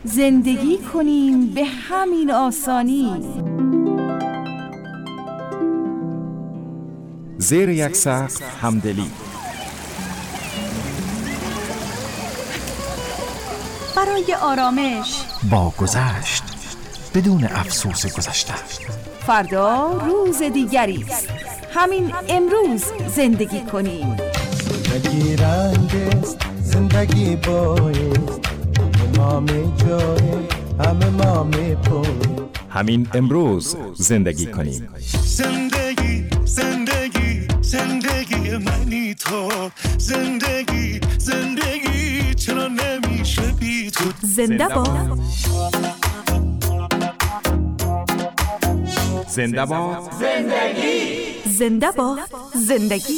زندگی کنیم به همین آسانی. زیر یک سقف همدلی، برای آرامش با گذشت بدون افسوس گذشته. فردا روز دیگری است، همین امروز زندگی کنیم. زندگی رنگ است، زندگی بایست، همه ما جای همه ما پای. همین امروز زندگی کنیم. زندگی زندگی زندگی منی تو، زندگی زندگی چرا نمیشه بی تو. زنده باد، زنده باد زندگی، زنده باد زندگی.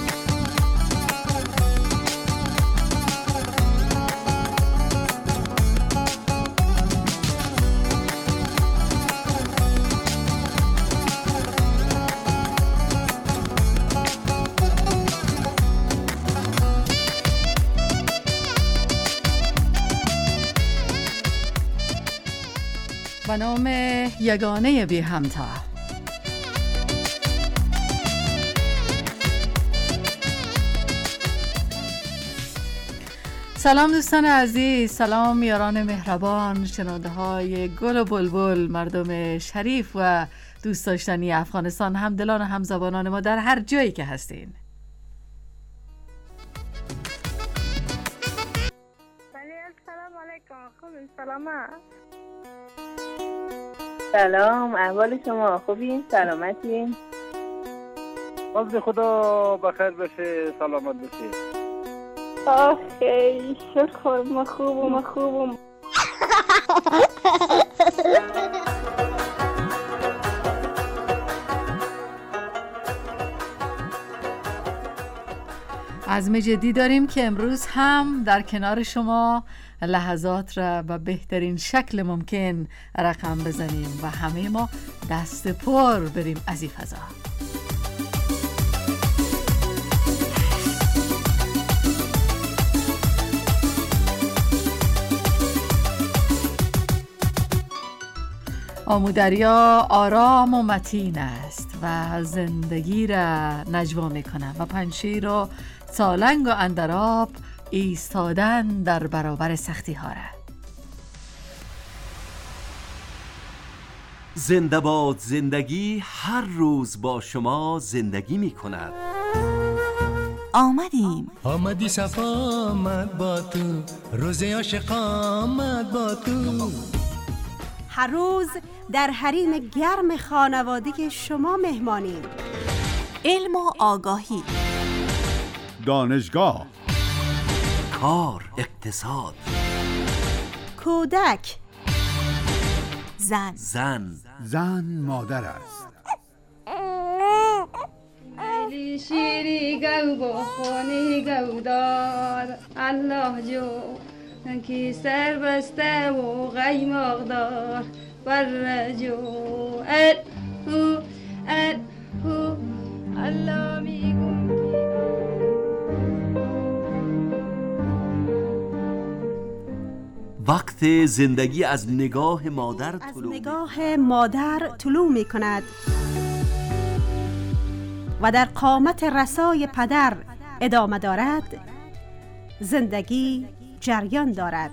به نام یگانه بی همتا. سلام دوستان عزیز، سلام یاران مهربان، شنونده های گل و بلبل، مردم شریف و دوست داشتنی افغانستان، همدلان و همزبانان ما در هر جایی که هستین. السلام علیکم. خوبین؟ سلامت؟ سلام، احوال شما خوبین؟ سلامتین؟ از خدا بخیر بشه، سلامت بشه. آخی شکر، ما خوبم. عزم جدی داریم که امروز هم در کنار شما لحظات را به بهترین شکل ممکن رقم بزنیم و همه ما دست پر بریم از این فضا. آمودریا آرام و متین است و زندگی را نجوا میکنه و پنشیر و سالنگ و اندراب ایستادن در برابر سختی ها را. زنده باد زندگی هر روز با شما زندگی می کند. آمدی صفا آمد با تو، روز عاشق آمد با تو. هر روز در حریم گرم خانوادگی شما مهمانیم. علم و آگاهی، دانشگاه، کار، اقتصاد، کودک، زن مادر است. علی شیری گو بخونی گو دار، الله جو کی سر بسته و غیماغ دار، برجو هو الله میگم. وقت زندگی از نگاه مادر طلوع می کند و در قامت رسای پدر ادامه دارد. زندگی جریان دارد.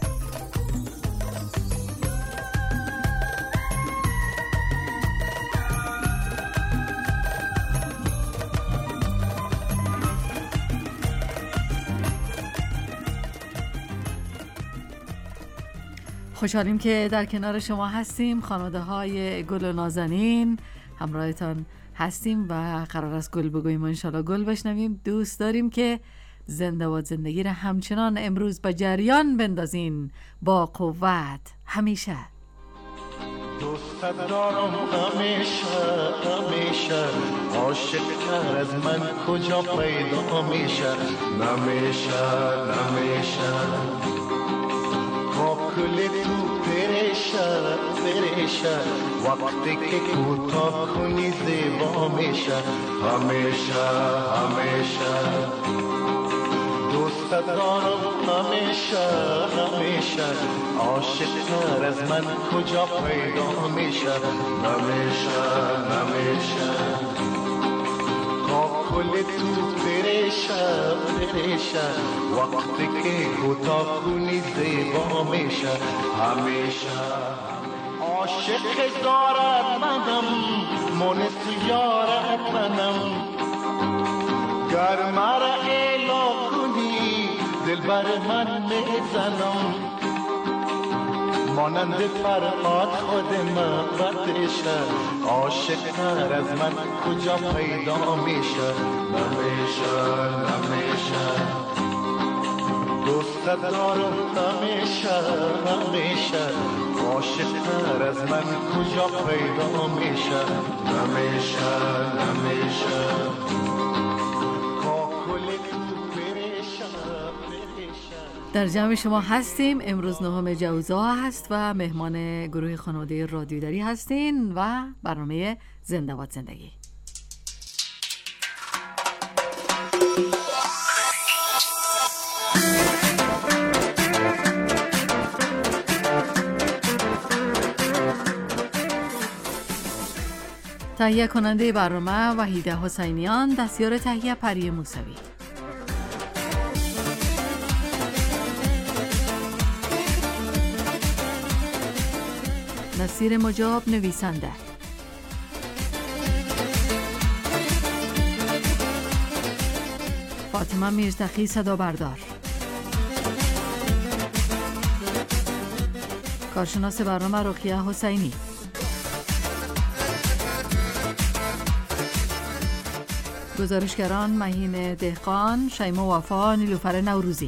خوشحالیم که در کنار شما هستیم. خانواده های گل و نازنین همراهتان هستیم و قرار است گل بگوییم و انشالله گل بشنویم. دوست داریم که زنده باد زندگی را همچنان امروز به جریان بندازین با قوت همیشه. دوست دارم همیشه عاشق تر از من کجا پیدا میشه، نمیشه کاکل تو پریشه وقتی که کوتاه کنی زیبا میشه، همیشه دوست دوست دارم همیشه همیشه، عاشق‌تر از من کجا پیدا میشه؟ نمیشه نمیشه، کل تو پریشه پریشه، وقتی که کوتاه کنی زیبا میشه. همیشه عاشق دارد منم، مونس یارد منم، گر مرا اعلا کنی دل بر من میزنم، مانند فرهاد خود محبتشه، عاشق‌تر از من کجا پیدا میشه؟ نمیشه نمیشه، دوست دارم همیشه همیشه، عاشق‌تر از من کجا پیدا میشه؟ نمیشه نمیشه. در جمع شما هستیم. امروز 9 جوزا هست و مهمان گروه خانواده رادیوداری هستین و برنامه زنده باد زندگی. تهیه کننده برنامه وحیده حسینیان، دستیار تهیه پری موسوی. نصیر مجاب نویسنده. فاطمه میرتقی صدا بردار. کارشناس برنامه رقیه حسینی. گزارشگران مهین دهقان، شیما وفا، نیلوفر نوروزی.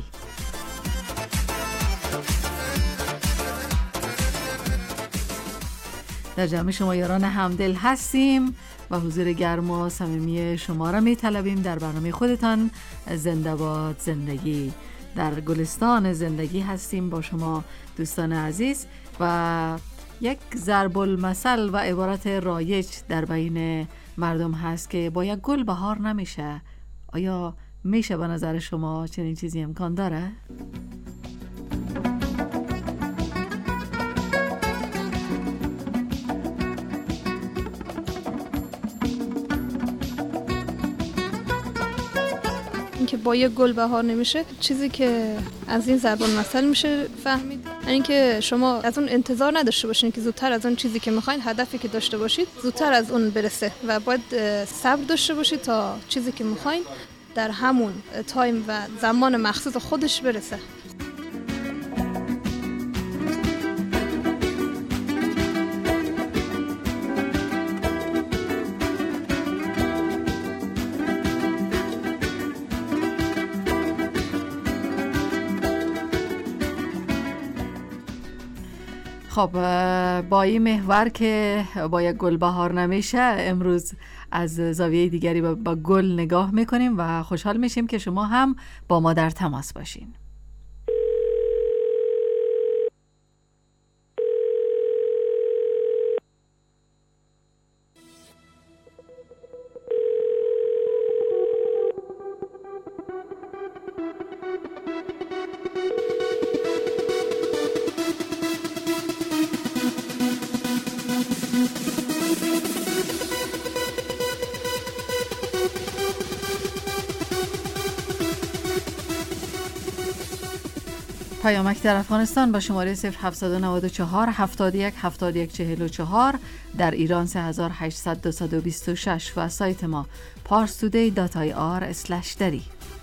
در جمع شما یاران همدل هستیم و حضور گرم و صمیمی شما را می‌طلبیم در برنامه خودتان زنده باد زندگی. در گلستان زندگی هستیم با شما دوستان عزیز و یک ضرب المثل و عبارت رایج در بین مردم هست که با یک گل بهار نمیشه. آیا میشه به نظر شما چنین چیزی امکان داره؟ که با یک گل بهار نمیشه، چیزی که از این ضرب المثل میشه فهمید یعنی که شما از اون انتظار نداشته باشین که زودتر از اون چیزی که میخواین، هدفی که داشته باشید، زودتر از اون برسه و باید صبر داشته باشید تا چیزی که میخواین در همون تایم و زمان مخصوص خودش برسه. خب با این محور که با یک گل بهار نمیشه، امروز از زاویه دیگری با گل نگاه میکنیم و خوشحال میشیم که شما هم با ما در تماس باشین. پیامک در افغانستان با شماره 0794 71 71 44، در ایران 3800 226 و سایت ما parstoday.ir/dari.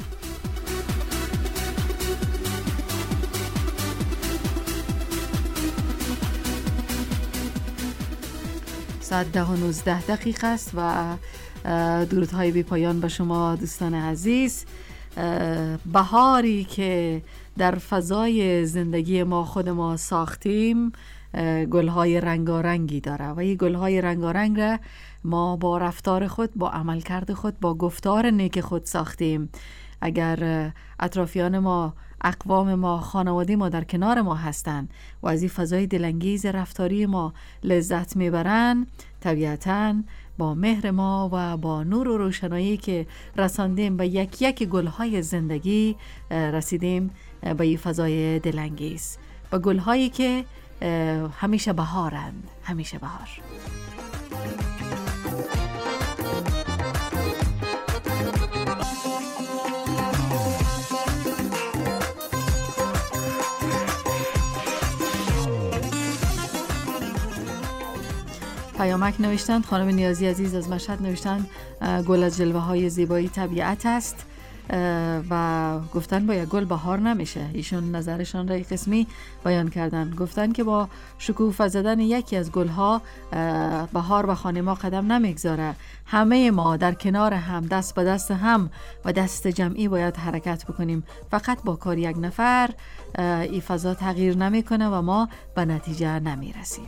ساعت 10:19 است و درودهای بی پایان با شما دوستان عزیز. بهاری که در فضای زندگی ما خود ما ساختیم گلهای رنگارنگی داره و این گلهای رنگارنگ را ما با رفتار خود، با عملکرد خود، با گفتار نیک خود ساختیم اگر اطرافیان ما، اقوام ما، خانواده ما در کنار ما هستند و از این فضای دلانگیز رفتاری ما لذت میبرن، طبیعتاً با مهر ما و با نور و روشنایی که رساندیم به یک یک گلهای زندگی رسیدیم به این فضای دلانگیز، به گلهایی که همیشه بهارند، همیشه بهار. پیامک نوشتند، خانم نیازی عزیز از مشهد نوشتند گل از جلوه های زیبایی طبیعت است و گفتن با یک گل بهار نمیشه. ایشون نظرشان را قسمی بیان کردن، گفتن که با شکوفه زدن یکی از گلها بهار به خانه ما قدم نمیگذاره. همه ما در کنار هم، دست به دست هم و دست جمعی باید حرکت بکنیم. فقط با کار یک نفر این فضا تغییر نمیکنه و ما به نتیجه نمیرسیم.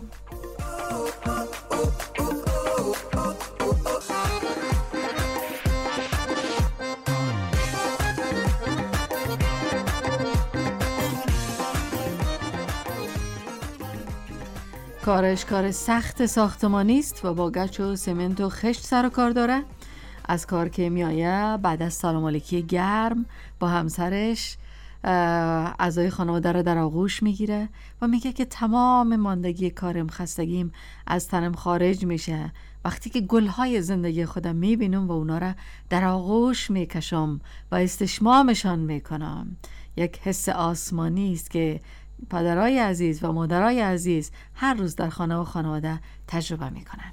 کارش کار سخت ساختمانی است و با گچ و سمنت و خشت سر و کار داره. از کار که میایه بعد از سلام علیکی گرم با همسرش اعضای خانواده رو در آغوش میگیره و میگه که تمام ماندگی کارم، خستگیم از تنم خارج میشه وقتی که گلهای زندگی خودم میبینم و اونا رو در آغوش میکشم و استشمامشان میکنم. یک حس آسمانی است که پدرای عزیز و مادرای عزیز هر روز در خانه و خانواده تجربه میکنن.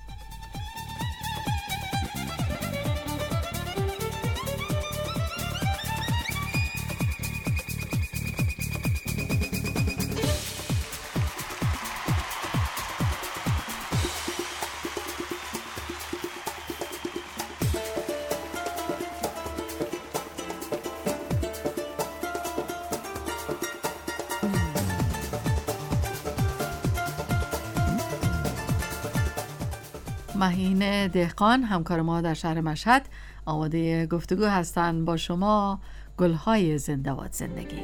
مهین دهقان همکار ما در شهر مشهد آماده گفتگو هستند با شما. گلهای زنده‌باد زندگی.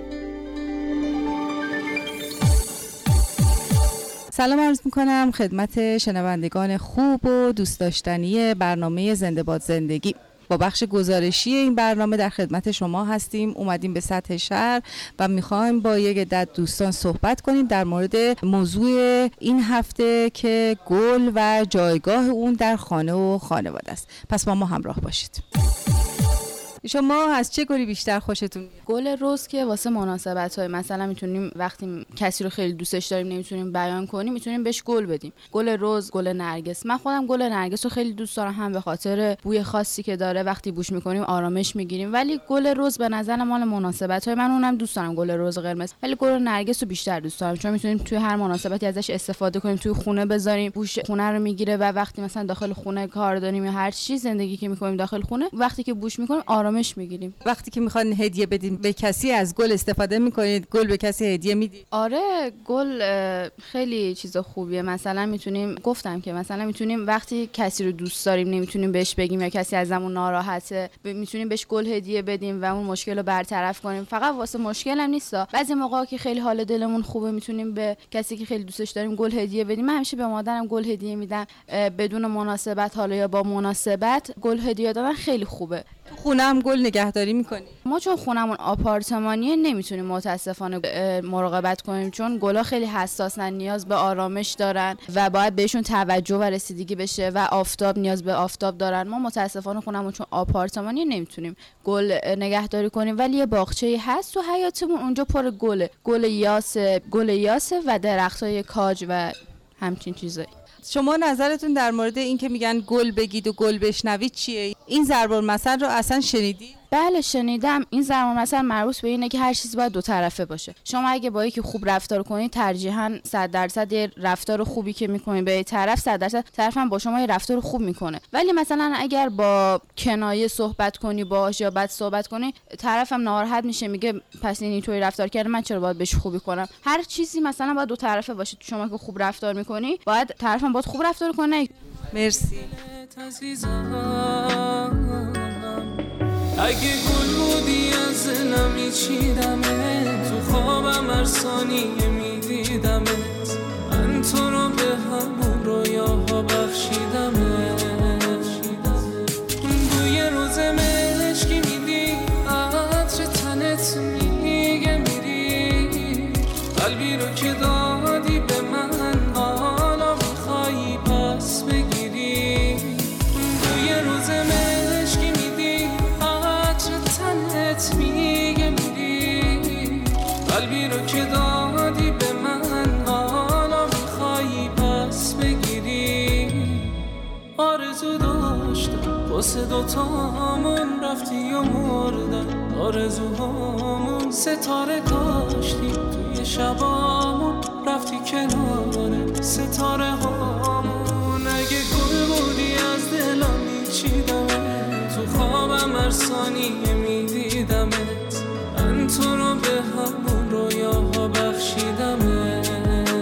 سلام عرض میکنم خدمت شنوندگان خوب و دوست داشتنی برنامه زنده‌باد زندگی. با بخش گزارشی این برنامه در خدمت شما هستیم. اومدیم به سطح شهر و میخوایم با یک عده دوستان صحبت کنیم در مورد موضوع این هفته که گل و جایگاه اون در خانه و خانواده است. پس با ما همراه باشید. شما از چه گلی بیشتر خوشتون میاد؟ گل رز که واسه مناسبت‌های، مثلا میتونیم وقتی کسی رو خیلی دوستش داریم نمیتونیم بیان کنیم، میتونیم بهش گل بدیم. گل رز، گل نرگس. من خودم گل نرگس رو خیلی دوست دارم، هم به خاطر بوی خاصی که داره، وقتی بوش میکنیم آرامش میگیریم. ولی گل رز به نظر مال مناسبت‌های، من اونم دوست دارم گل رز قرمز، ولی گل نرگس رو بیشتر دوست دارم چون میتونیم توی هر مناسبتی ازش استفاده کنیم، توی خونه بذاریم، بوش خونه رو میگیره و وقتی مثلا داخل خونه کار داریم یا هر چیز زندگی که میکنیم داخل خونه، وقتی که بوش میکنیم آرامش میگیریم. وقتی که میخوان هدیه بدین به کسی از گل استفاده میکنید؟ گل به کسی هدیه میدید؟ آره، گل خیلی چیز خوبیه. مثلا میتونیم، گفتم که مثلا میتونیم وقتی کسی رو دوست داریم نمیتونیم بهش بگیم یا کسی ازمون ناراحته، میتونیم بهش گل هدیه بدیم و اون مشکل رو برطرف کنیم. فقط واسه مشکل هم نیستا، بعضی موقعا که خیلی حال دلمون خوبه میتونیم به کسی که خیلی دوستش داریم گل هدیه بدیم. من همیشه به مادرم گل هدیه میدم بدون مناسبت، حالا یا با مناسبت. گل هدیه دادن خیلی خوبه. خونه هم گل نگهداری میکنی؟ ما چون خونمون آپارتمانیه نمیتونیم متاسفانه مراقبت کنیم چون گلا خیلی حساسن، نیاز به آرامش دارن و باید بهشون توجه و رسیدگی بشه و آفتاب، نیاز به آفتاب دارن. ما متاسفانه خونمون چون آپارتمانیه نمیتونیم گل نگهداری کنیم، ولی یه باغچه‌ای هست تو حیاطمون، اونجا پر گله، گل یاسه و درختای کاج و همچین چیزایی. شما نظرتون در مورد این که میگن گل بگید و گل بشنوید چیه؟ این ضرب المثل رو اصلا شنیدید؟ بله شنیدم. این ضرب المثل مربوط به اینه که هر چیز باید دو طرفه باشه. شما اگه با یکی خوب رفتار کنید ترجیحاً 100% یه رفتار خوبی که میکنید به طرف 100% طرف هم با شما یه رفتار خوب میکنه. ولی مثلا اگر با کنایه صحبت کنی باهاش یا بد صحبت کنی، طرف هم ناراحت میشه، میگه پس این اینطوری رفتار کرده، من چرا باید بهش خوبی کنم؟ هر چیزی مثلا باید دو طرفه باشه. شما که خوب رفتار میکنی باید طرف هم باید خوب رفتار کنه. مرسی. اگه گل بودی از دلم میچیدمت، تو خوابم هر ثانیه میدیدمت، من تو رو به همون رویاها بخشیدمت. بوی روز مشکی میدی، عطر تنت میگه میری، قلبی رو که دادی به من حالا میخوایی پس بگیری. بوی روز مشکی میدی، عطر تنت میگه میری، قلبی رو که دادی به من حالا میخوایی پس بگیری. آرزو داشتم واسه دوتامون، رفتی و مردم آرزوهامون، ستاره کاشتی توی شبامون، رفتی کنار ستاره هامون. اگه گل بودی از دلم میچیدمت، تو خوابم هر ثانیه میدیدمت، من تو رو به همون رویاها بخشیدمت.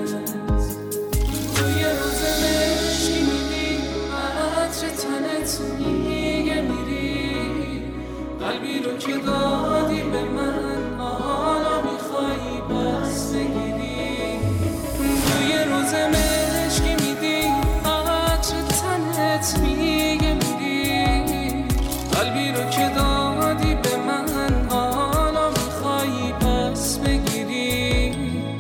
توی روز مشکی میدی، عطر تنت میگه میری، قلبی رو که دادی به من حالا میخوایی پس بگیری. توی روز مشکی میدی، عطر تنت میگه میری، قلبی رو که دادی به من حالا میخوایی پس بگیری.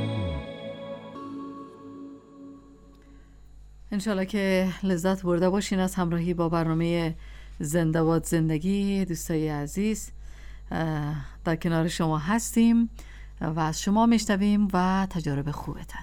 انشالله که لذت برده باشین از همراهی با برنامه زنده باد زندگی. دوستای عزیز، در کنار شما هستیم و از شما میشنویم و تجارب خوبتن.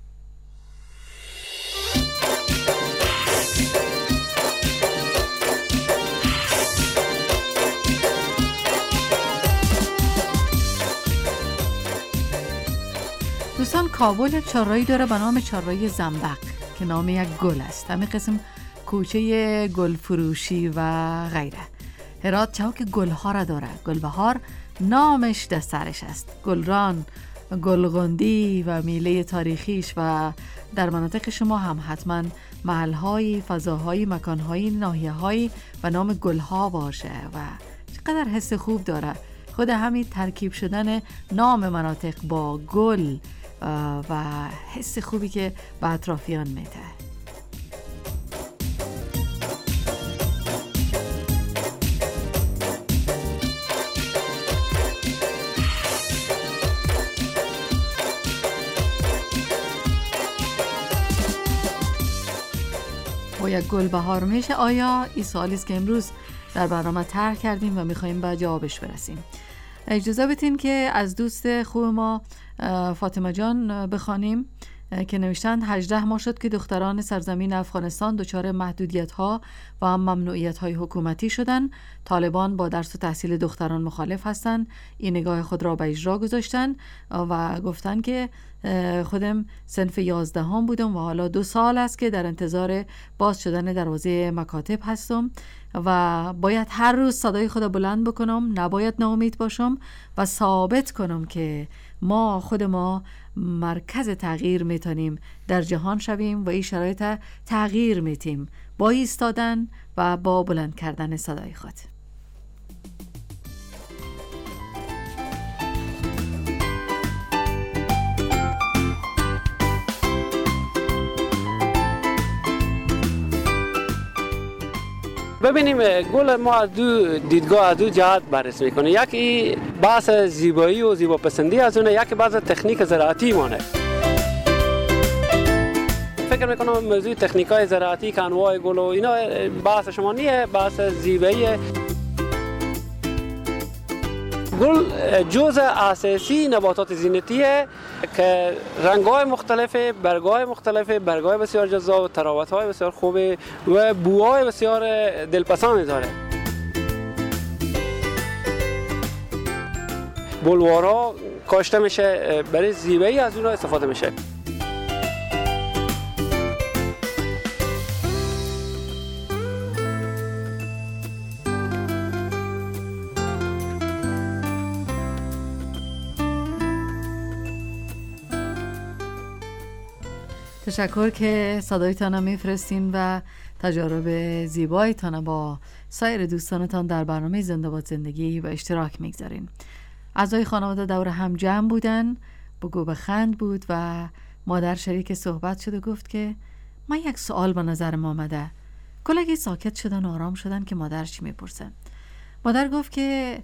دوستان، کابل چهارراهی داره به نام چهارراهی زنبق که نام یک گل است. همین قسم کوچه گل فروشی و غیره. هرات چوک گلها را داره. گلبهار نامش در سرش است. گلران، گلغندی و میله تاریخیش و در مناطق شما هم حتما محل‌های، فضاهای، مکان‌های، ناحیه‌های و نام گلها باشه و چقدر حس خوب داره. خود همین ترکیب شدن نام مناطق با گل و حس خوبی که به اطرافیان میده. با یک گل بهار میشه. آیا این سوالی است که امروز در برنامه طرح کردیم و میخواییم به جوابش برسیم. اجازه بدین که از دوست خوب ما فاطمه جان بخوانیم که نوشتن 18 ماه شد که دختران سرزمین افغانستان دچار محدودیت‌ها و هم ممنوعیت‌های حکومتی شدن. طالبان با درس و تحصیل دختران مخالف هستند. این نگاه خود را به اجرا گذاشتن و گفتن که خودم صنف 11 بودم و حالا 2 سال است که در انتظار باز شدن دروازه مکاتب هستم و باید هر روز صدای خود بلند بکنم، نباید ناامید باشم و ثابت کنم که ما خود ما مرکز تغییر میتونیم در جهان شویم و این شرایط تغییر میتیم با ایستادن و با بلند کردن صدای خود. ببینیم گل ما از دو دیدگاه، از دو جهت بررسی میکنه. یکی بحث زیبایی و زیباپسندی از اونه، یکی بحث تکنیک زراعتی مونه. فکر میکنم موضوع تکنیکای زراعتی که انواع گل و اینا بحث شما نیه، بحث زیبایی. گل جزء اساسی نباتات زینتیه که رنگ‌های مختلف، برگ‌های مختلف، برگ‌های بسیار جذاب، تراوت‌های بسیار خوبه و بوهای بسیار دلپسند داره. بلوارها کاشته میشه، برای زیبایی از اونها استفاده میشه. تشکر که صدایتان میفرستین و تجارب زیبایتان با سایر دوستانتان در برنامه زنده باد زندگی به اشتراک میگذارین. اعضای خانواده دور هم جمع بودن، بگو بخند بود و مادر شریک صحبت شد و گفت که من یک سوال به نظرم آمده. کلگی ساکت شدن و آرام شدن که مادر چی میپرسه. مادر گفت که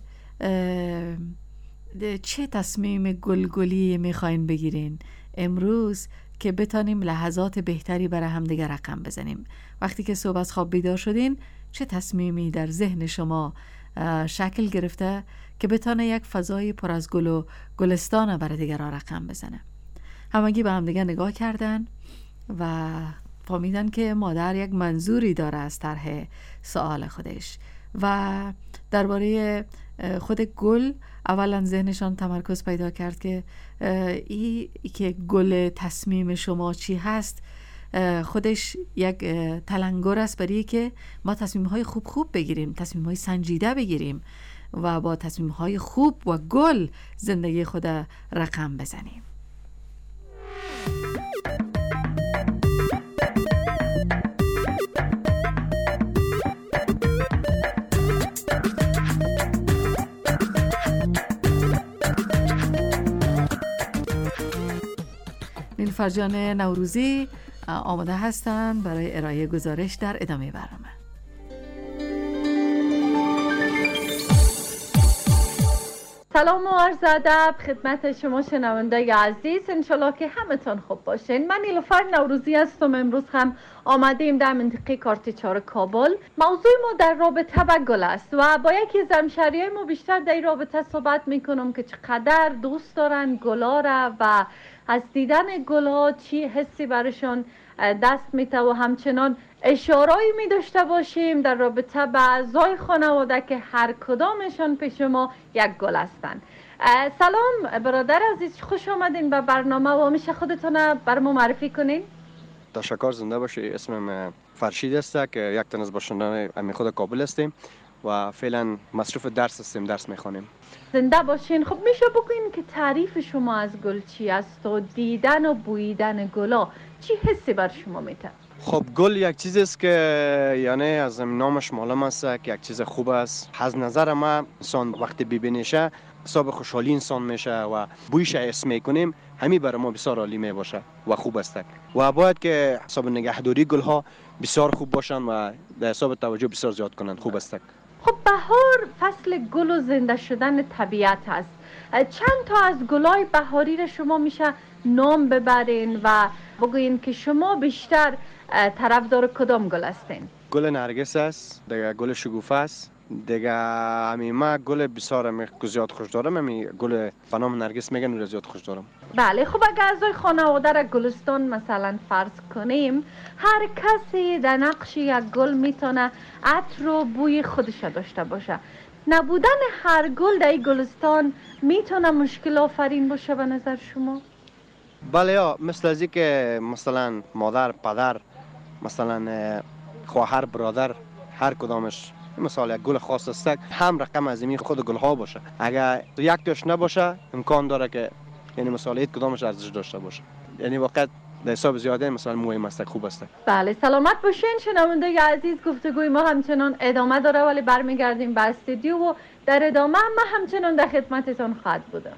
چه تصمیم گلگلی میخواین بگیرین امروز که بتانیم لحظات بهتری برای همدیگر رقم بزنیم؟ وقتی که صبح از خواب بیدار شدین چه تصمیمی در ذهن شما شکل گرفته که بتانه یک فضای پر از گل و گلستان برای دیگران رقم بزنه؟ همگی به همدیگر نگاه کردن و فهمیدن که مادر یک منظوری داره از طرح سوال خودش و درباره خود گل اولا ذهنشان تمرکز پیدا کرد که که گل تصمیم شما چی هست خودش یک تلنگر است برای که ما تصمیم‌های خوب بگیریم، تصمیم‌های سنجیده بگیریم و با تصمیم‌های خوب و گل زندگی خود رقم بزنیم. نیلوفر جان نوروزی آماده هستند برای ارائه گزارش در ادامه برنامه. سلام و عرض ادب خدمت شما شنوندای عزیز، انشالله که همتون خوب باشین. من نیلوفر نوروزی هستم. امروز هم آمدیم در منطقه کارتچار کابل. موضوع ما در رابطه با گل است و با یکی از همشهریای ما بیشتر در این رابطه صحبت میکنم که چقدر دوست دارن گلا را و از دیدن گلا چی حسی برشان دست میته و همچنان اشاره‌ای می داشته باشیم در رابطه با اعضای خانواده که هر کدامشان پیش ما یک گل هستند. سلام برادر عزیز، خوش آمدین به برنامه و میشه خودتون بر ما معرفی کنین؟ تشکر، زنده باشی. اسمم فرشید است که یک تن از باشندگان امی خود کابل هستیم و فعلا مصروف درس هستیم، درس میخوانیم. زنده باشین. خب میشه بگوین که تعریف شما از گل چی است و دیدن و بویدن گلا چی حسی بر شما میده؟ خب گل یک چیزی است که یعنی از نامش معلوم است که یک چیز خوب است. از نظر ما انسان وقتی ببینیشه حساب خوشحالی انسان میشه و بویش حس میکنیم، همین برای ما بسیار عالی می باشه و خوب است و باید که حساب نگهداری گل ها بسیار خوب باشن و در حساب توجه بسیار زیاد کنند. خوب است. خب بهار فصل گل و زنده شدن طبیعت است. چند تا از گلای بهاری را شما میشه نام ببرین و بگوین که شما بیشتر طرفدار کدام گل هستین؟ گل نرگس است، دیگه گل شگوفه است، دیگه همین ما گل بسیار زیاد خوش دارم. همین گل به نام نرگس میگن رو زیاد خوش دارم. بله. خب اگر اعضای خانواده را گلستان مثلا فرض کنیم، هر کسی در نقش یک گل میتونه عطر و بوی خودش داشته باشه. نبودن هر گل در این گلستان میتونه مشکل آفرین باشه به نظر شما؟ بله، یا مثل از که مثلا مادر، پدر، مثلا خواهر، برادر، هر کدامش مثلا یک گل خاص است هم رقم از این خود گل ها باشه. اگر یک تاش نباشه امکان داره که یعنی مثلا یک کدامش ارزش داشته باشه. یعنی واقعا در حساب زیاده مثلا مهم است، خوب است. بله، سلامت باشین شنوندگان عزیز. گفتگوی ما همچنان ادامه داره ولی برمیگردیم به استودیو و در ادامه ما همچنان در خدمتتون خواهد بودم.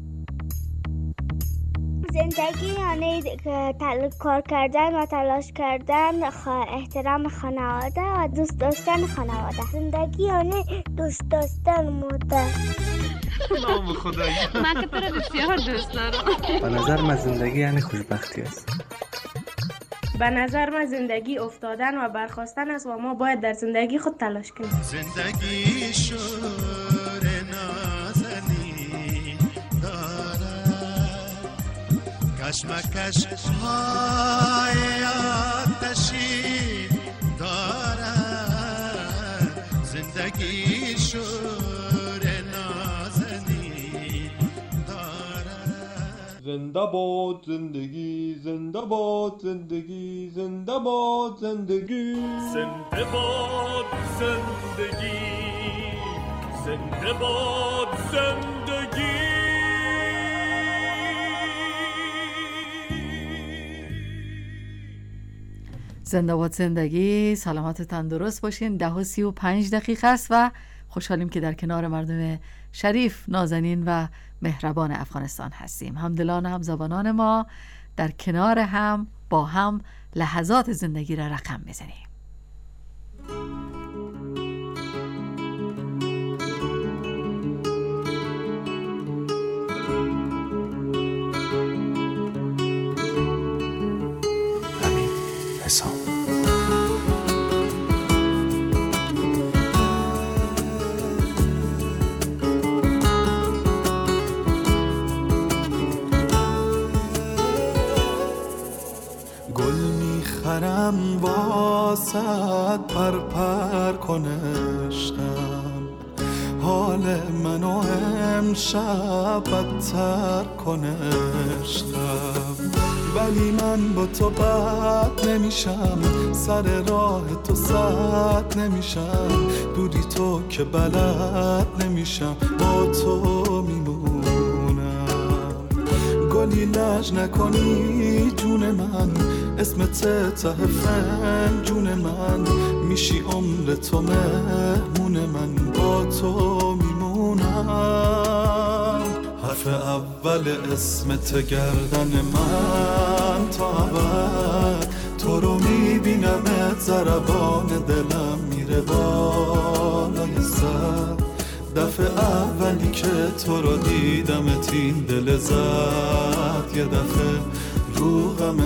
زندگی یعنی کار کردن و تلاش کردن، احترام خانواده و دوست داشتن خانواده. زندگی یعنی دوست داشتن مادر. نام خدایی. من که تو رو بسیار دوست دارم. به نظر من زندگی یعنی خوشبختی است. به نظر من زندگی افتادن و برخاستن است و ما باید در زندگی خود تلاش کنیم. زندگی شور نازنی دارد، کشمکش های آتشی دارد. زندگی شور نازنی دارد. زنده باد زندگی، زنده باد زندگی، زنده باد زندگی، زنده باد زندگی، زنده باد زندگی. زنده باد زندگی. سلامت و تندرست باشین. 10:35 است و خوشحالیم که در کنار مردم شریف، نازنین و مهربان افغانستان هستیم. همدلان و همزبانان ما در کنار هم با هم لحظات زندگی را رقم بزنیم. گل میخرم واسد پر کنشتم، حال منو امشب بدتر کنشتم. ولی من با تو بد نمیشم، سر راه تو سد نمیشم، دوری تو که بلد نمیشم، با تو میمونم. گلی لج نکنی جون من، اسمت ته فنجون من، میشی عمر تو مهمون من، با تو میمونم. حرف اول اسمت گردن من تا ابد، تو رو میبینمت ضربان دلم میره بالای سر. دفعه اولی که تو رو دیدمت این دل زد یه دفعه رو غم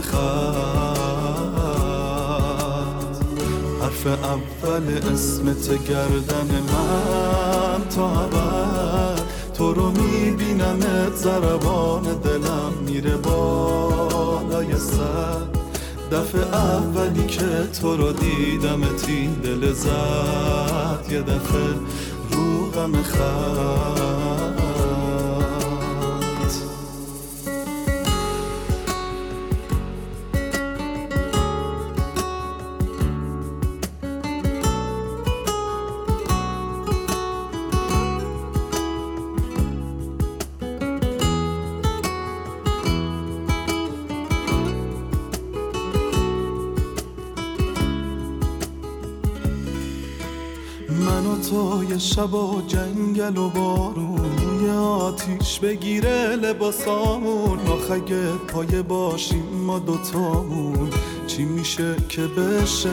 خط. حرف اول اسمت گردن من تا ابد، تو رو میبینمت ضربان دلم میره بالای سر. دفعه اولی که تو رو دیدمت این دل زد یه دفعه رو غم خط. تو یه شب و جنگل و بارون، یه آتیش بگیره لباسامون، آخ اگه پایه باشیم ما دوتامون چی میشه که بشه.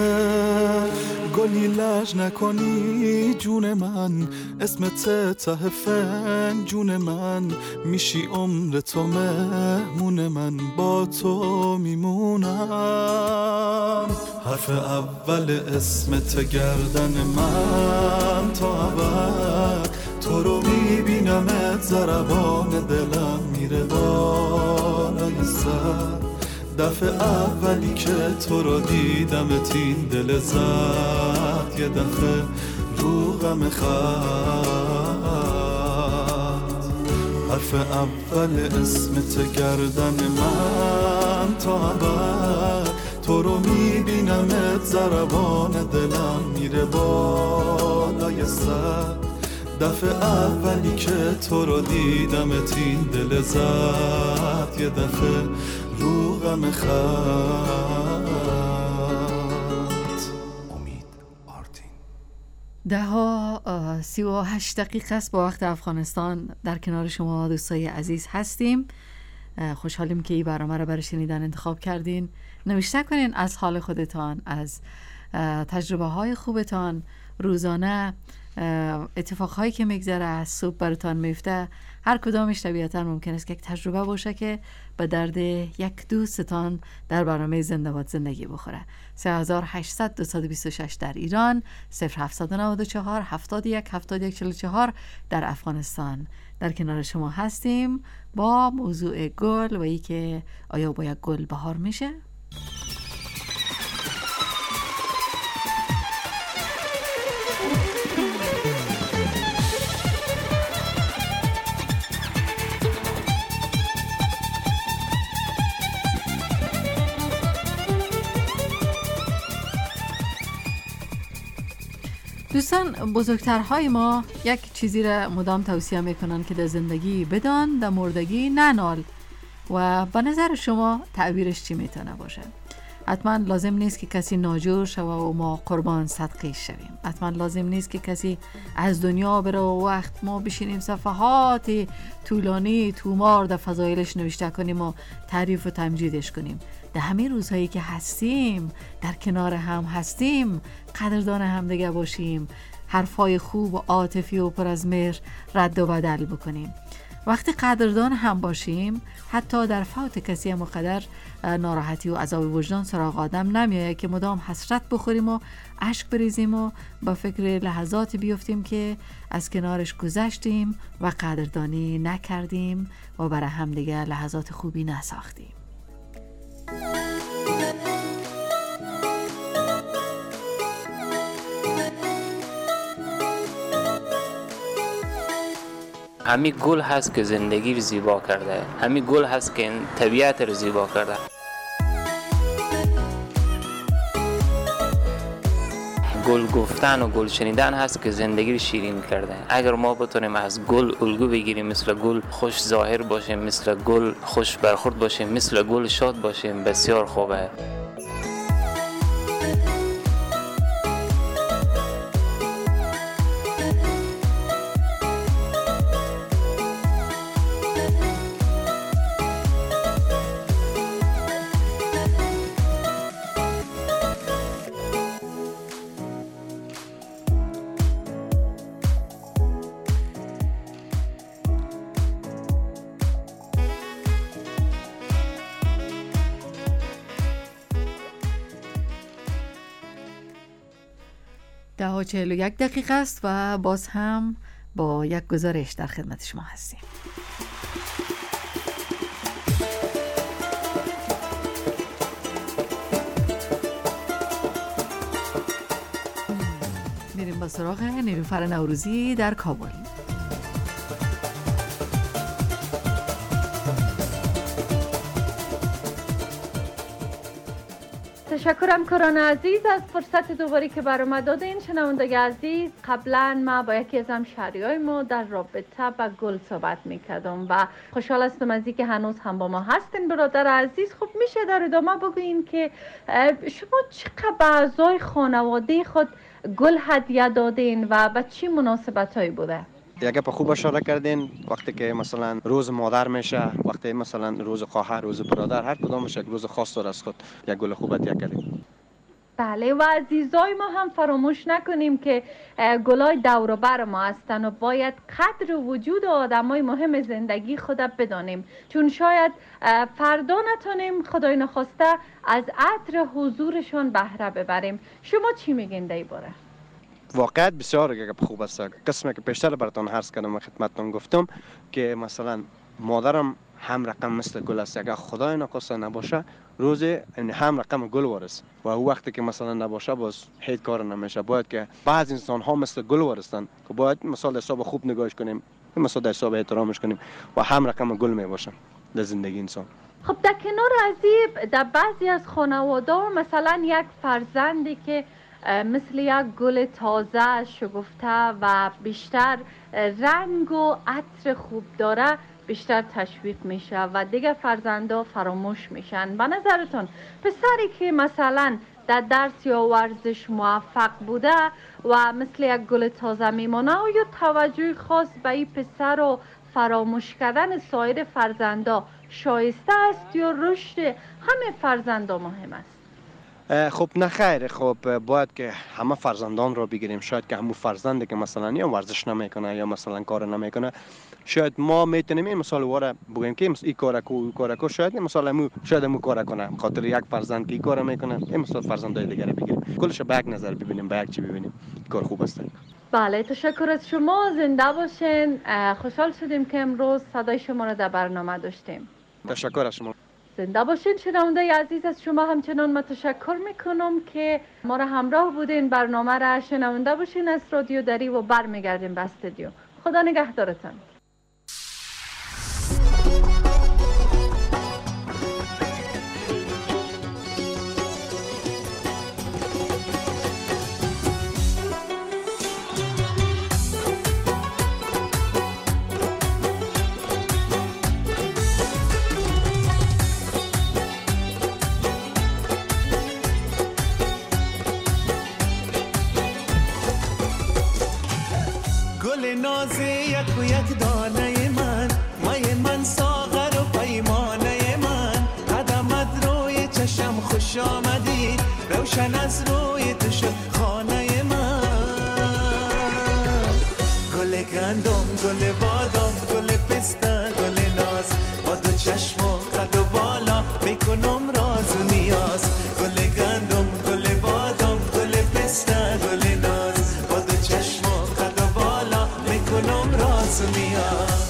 گلی لج نکنی جون من، اسمت ته فنجون من، میشی عمر تو مهمون من، با تو میمونم. حرف اول اسمت گردن من تا ابد، تو رو میبینمت ضربان دلم میره بالای سر. دفعه اولی که تو رو دیدمت این دل زد یه دفعه رو غم خط. حرف اول اسمت گردن من تا ابد، تو رو میبینمت ضربان دلم میره بالای سر. دفعه اولی که تو رو دیدمت این دل زد یه دفعه رو غم خط. امید آرتین. 10:38 است با وقت افغانستان. در کنار شما دوستای عزیز هستیم. خوشحالیم که این برنامه رو برای شنیدن انتخاب کردین. نوشته کنین از حال خودتان، از تجربه های خوبتان، روزانه اتفاقهایی که میگذره، از صبح براتان میفته. هر کدامش طبیعتا ممکن است که یک تجربه باشه که به درد یک دوستتان در برنامه زنده باد زندگی بخوره. 3800 226 در ایران، 0794 71 71 44 در افغانستان. در کنار شما هستیم با موضوع گل و ای که آیا با یک گل بهار میشه؟ دوستان، بزرگترهای ما یک چیزی را مدام توصیه میکنن که در زندگی بدان، در مردگی ننال. و به نظر شما تعبیرش چی میتونه باشه؟ حتما لازم نیست که کسی ناجور شوه و ما قربان صدقه شویم. حتما لازم نیست که کسی از دنیا بره و وقت ما بشینیم صفحات طولانی تومار در فضایلش نوشته کنیم و تعریف و تمجیدش کنیم. در همه روزهایی که هستیم، در کنار هم هستیم، قدردان هم دیگه باشیم، حرفای خوب و عاطفی و پر از مهر رد و بدل بکنیم. وقتی قدردان هم باشیم، حتی در فوت کسی هم قدر ناراحتی و عذاب وجدان سراغ آدم نمیایه که مدام حسرت بخوریم و اشک بریزیم و با فکر لحظاتی بیفتیم که از کنارش گذشتیم و قدردانی نکردیم و برای هم دیگه لحظات خوبی نساختیم. همین گل هست که زندگی رو زیبا کرده، همین گل هست که طبیعت رو زیبا کرده. گل گفتن و گل شنیدن هست که زندگی رو شیرین کرده. اگر ما بتونیم از گل الگو بگیریم، مثل گل خوش ظاهر باشیم، مثل گل خوش برخورد باشیم، مثل گل شاد باشیم، بسیار خوبه. ده و 41 دقیقه است و باز هم با یک گزارش در خدمت شما هستیم. میریم با سراغ نیلوفر نوروزی در کابل. تشکرم کران عزیز از فرصت دوباره که برام دادین. شنونده عزیز، قبلا ما با یکی از همشهریای ما در رابطه با گل صحبت میکردم و خوشحال هستم از اینکه هنوز هم با ما هستین. برادر عزیز، خب میشه در ادامه بگوین که شما چقدر به اعضای خانواده خود گل هدیه دادین و به چی مناسبتایی بوده؟ یک گپ خوب اشاره کردین. وقتی که مثلا روز مادر میشه، وقتی مثلا روز خواهر، روز برادر، هر کدامش یک روز خاص داره از خود، یک گل خوب هدیه کردیم. بله، و عزیزای ما هم فراموش نکنیم که گلای دور و بر ما هستن و باید قدر وجود آدمای مهم زندگی خود بدانیم، چون شاید فردا نتونیم خدای نخواسته از عطر حضورشون بهره ببریم. شما چی میگین در این باره؟ واقعا بسیار خوب است. قسمی که پیشتر براتون عرض کردم و خدمتتون گفتم که مثلا مادرم هم رقم مثل گل است. اگر خدای نخواسته نباشه روز هم رقم گل وارست و او وقتی که مثلا نباشه باز هیچ کار نمیشه. باید که بعض انسان ها مثل گل وارستن که باید مثلا حساب خوب نگاهش کنیم، مثلا حساب احترامش کنیم و هم رقم گل میباشن در زندگی انسان. خب در کنار عزیب، در بعضی از خانواده مثلا یک فرزندی که مثل یک گل تازه شگفته و بیشتر رنگ و عطر خوب داره بیشتر تشویق میشه و دیگه فرزندا فراموش میشن. به نظرتون پسری که مثلا در درس یا ورزش موفق بوده و مثل یک گل تازه میمونه و یا توجه خاص به این پسر و فراموش کردن سایر فرزندا شایسته است یا رشد همه فرزندا مهم است؟ خب نه خیر. خب باید که همه فرزندان رو بگیریم. شاید که همون فرزندی که مثلا یا ورزش نمیکنه یا مثلا کار نمیکنه، شاید ما میتونیم این مثال واره بگیم که این کار کو شاید مثلا شاید همون کار کنه. خاطر یک فرزند که این کار میکنه، این مثال فرزندای دیگه رو بگیریم، کلش به یک نظر ببینیم، به یک چی ببینیم. کار خوب است. بله، تشکر از شما. زنده باشین. خوشحال شدیم که امروز صدای شما رو در برنامه داشتیم. تشکر از شما. زنده باشین. شنونده عزیز، از شما همچنان من تشکر میکنم که ما را همراه بودین. برنامه را شنونده باشین از رادیو دری و برمیگردیم به استودیو. خدا نگهدارتان. خوش آمدی روشن از روی تو شد خانه من. گل گندم، گل بادام، گل پسته، گل ناز، با دو چشم و قد و بالا میکنم راز و نیاز. گل گندم، گل بادام، گل پسته، گل ناز، با دو چشم و قد و بالا میکنم راز و نیاز.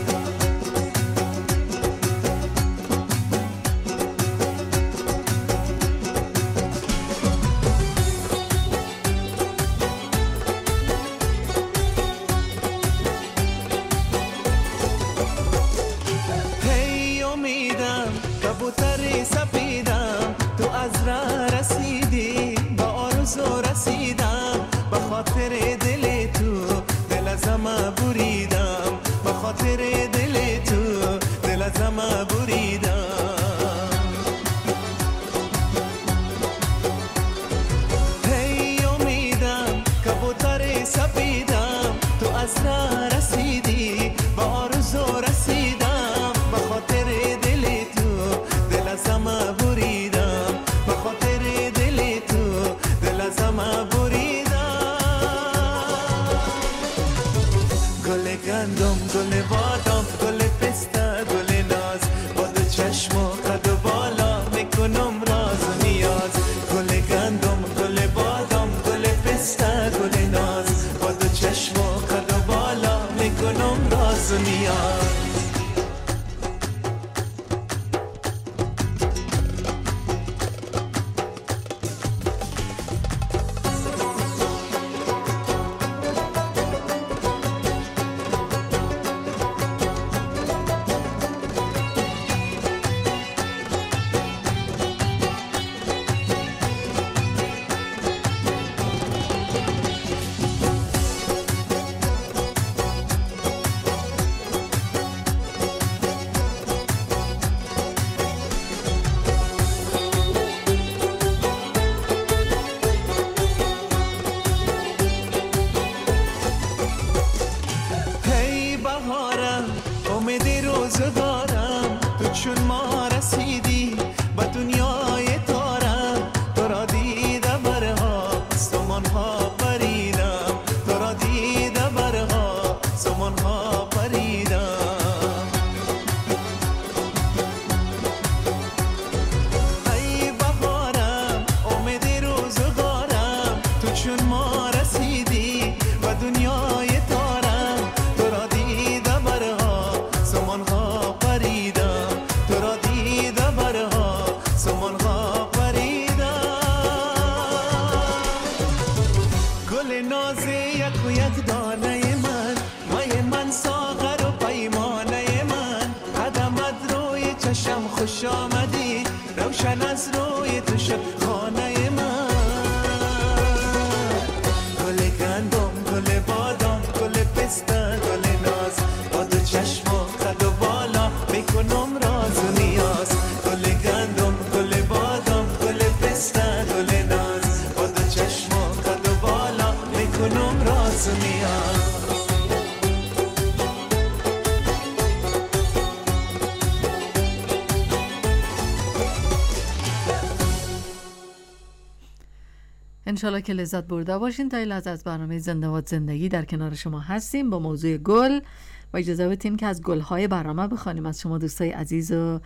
انشالله که لذت برده باشین. تا این لحظه از برنامه زنده باد زندگی در کنار شما هستیم با موضوع گل و اجازه بدین که از گل‌های برنامه بخوانیم از شما دوستای عزیز و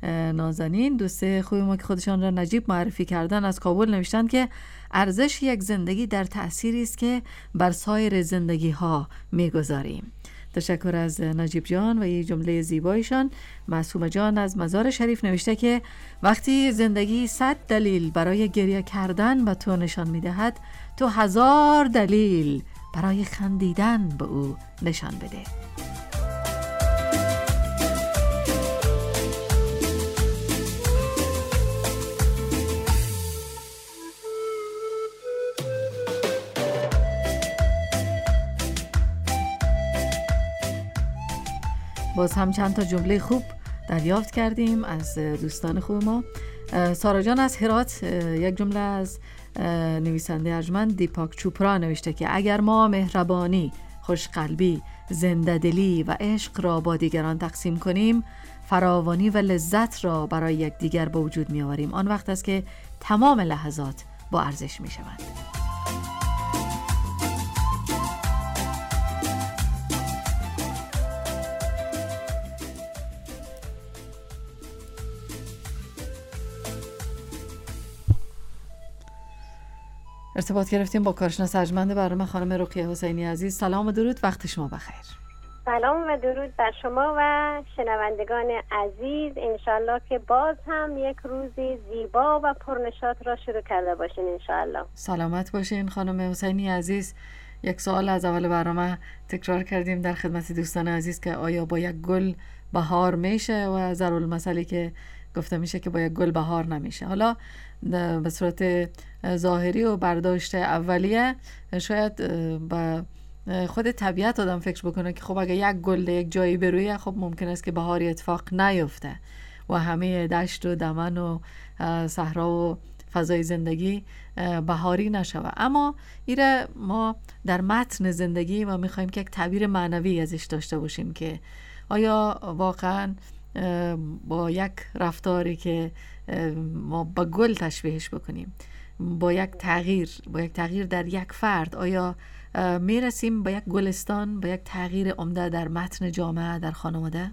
نازنین. دوست خوب ما که خودشان را نجیب معرفی کردن از کابل نوشتن که ارزش یک زندگی در تأثیری است که بر سایر زندگی ها میگذاریم. تشکر از نجیب جان و یه جمله زیبایشان. معصومه جان از مزار شریف نوشته که وقتی زندگی 100 دلیل برای گریه کردن به تو نشان میدهد، تو 1000 دلیل برای خندیدن به او نشان بده. باز هم چند تا جمله خوب دریافت کردیم از دوستان خوب ما. سارا جان از هرات یک جمله از نویسنده ارجمند دیپاک چوپرا نوشته که اگر ما مهربانی خوشقلبی، زنده‌دلی و عشق را با دیگران تقسیم کنیم، فراوانی و لذت را برای یکدیگر به وجود می آوریم. آن وقت است که تمام لحظات با ارزش می شوند. ارتباط گرفتیم با کارشناس ارجمند برنامه خانم رقیه حسینی عزیز. سلام و درود، وقت شما بخیر. سلام و درود بر شما و شنوندگان عزیز. انشالله که باز هم یک روزی زیبا و پرنشاط را شروع کرده باشین انشالله. سلامت باشین خانم حسینی عزیز. یک سوال از اول برنامه تکرار کردیم در خدمت دوستان عزیز که آیا با یک گل بهار میشه و ضرورالمثلی که گفته میشه که با یک گل بهار نمیشه. حالا به صورت ظاهری و برداشت اولیه شاید با خود طبیعت آدم فکر بکنه که خب اگه یک گل یک جایی برویه خب ممکن است که بهاری اتفاق نیفته و همه دشت و دمن و صحرا و فضای زندگی بهاری نشوه. اما ایره ما در متن زندگی ما میخوایم که یک تعبیر معنوی ازش داشته باشیم که آیا واقعا با یک رفتاری که ما با گل تشبیهش بکنیم، با یک تغییر در یک فرد، آیا میرسیم با یک گلستان، با یک تغییر عمده در متن جامعه، در خانواده؟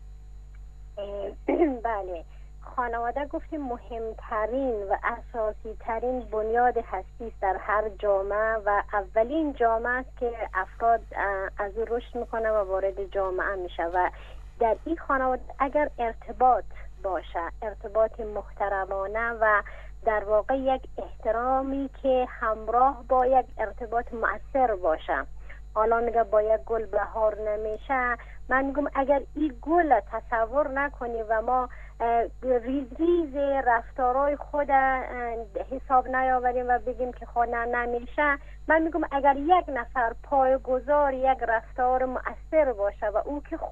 بله، خانواده گفتیم مهمترین و اساسی ترین بنیاد هستی است در هر جامعه و اولین جامعه است که افراد از او رشد میکنه و وارد جامعه میشه و در این خانواده اگر ارتباط باشه، ارتباط محترمانه و در واقع یک احترامی که همراه با یک ارتباط مؤثر باشه. حالا میگه با یک گل بهار نمیشه، من میگم اگر این گل تصور نکنی و ما ریز رفتارهای خود حساب نیاوریم و بگیم که خود نمیشه، من میگم اگر یک نفر پایه‌گذار یک رفتار مؤثر باشه و او که